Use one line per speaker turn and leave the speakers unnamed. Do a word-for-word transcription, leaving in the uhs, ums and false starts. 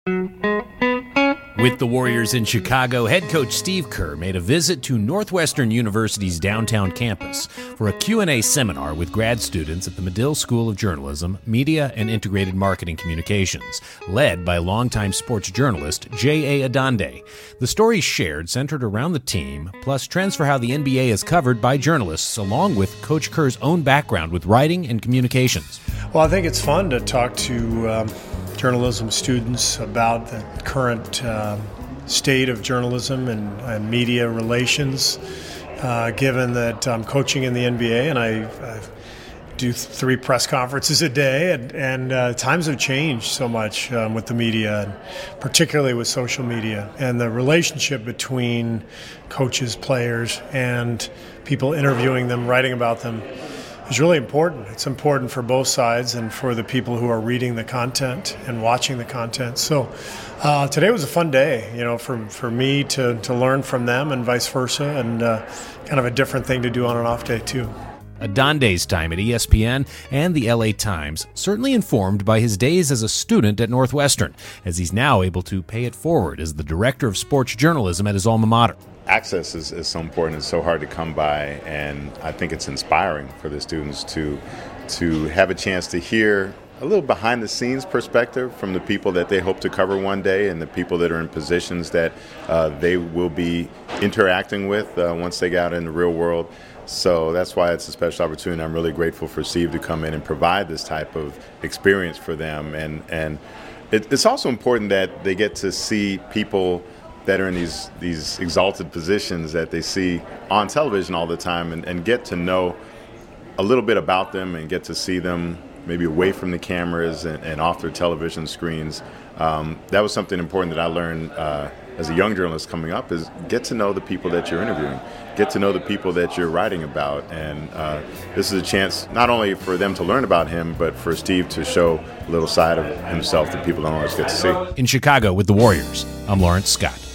With the Warriors in Chicago, head coach Steve Kerr made a visit to Northwestern University's downtown campus for a Q and A seminar with grad students at the Medill School of Journalism, Media, and Integrated Marketing Communications, led by longtime sports journalist J A. Adande. The stories shared centered around the team, plus trends for how the N B A is covered by journalists, along with Coach Kerr's own background with writing and communications.
Well, I think it's fun to talk to um, journalism students about the current uh, state of journalism and, and media relations, uh, given that I'm coaching in the N B A and I, I do three press conferences a day, and, and uh, times have changed so much um, with the media, and particularly with social media, and the relationship between coaches, players, and people interviewing them, writing about them, is really important. It's important for both sides and for the people who are reading the content and watching the content. So uh, today was a fun day, you know, for for me to, to learn from them and vice versa, and uh, kind of a different thing to do on an off day too.
Adande's time at E S P N and the L A Times certainly informed by his days as a student at Northwestern, as he's now able to pay it forward as the director of sports journalism at his alma mater.
Access is, is so important. It's so hard to come by, and I think it's inspiring for the students to to have a chance to hear a little behind-the-scenes perspective from the people that they hope to cover one day and the people that are in positions that uh, they will be interacting with uh, once they get out in the real world. So that's why it's a special opportunity. I'm really grateful for Steve to come in and provide this type of experience for them. And, and it, it's also important that they get to see people that are in these these exalted positions that they see on television all the time, and, and get to know a little bit about them and get to see them maybe away from the cameras and, and off their television screens. Um, that was something important that I learned uh, as a young journalist coming up, is get to know the people that you're interviewing, get to know the people that you're writing about. And uh, this is a chance not only for them to learn about him, but for Steve to show a little side of himself that people don't always get to see.
In Chicago with the Warriors, I'm Lawrence Scott.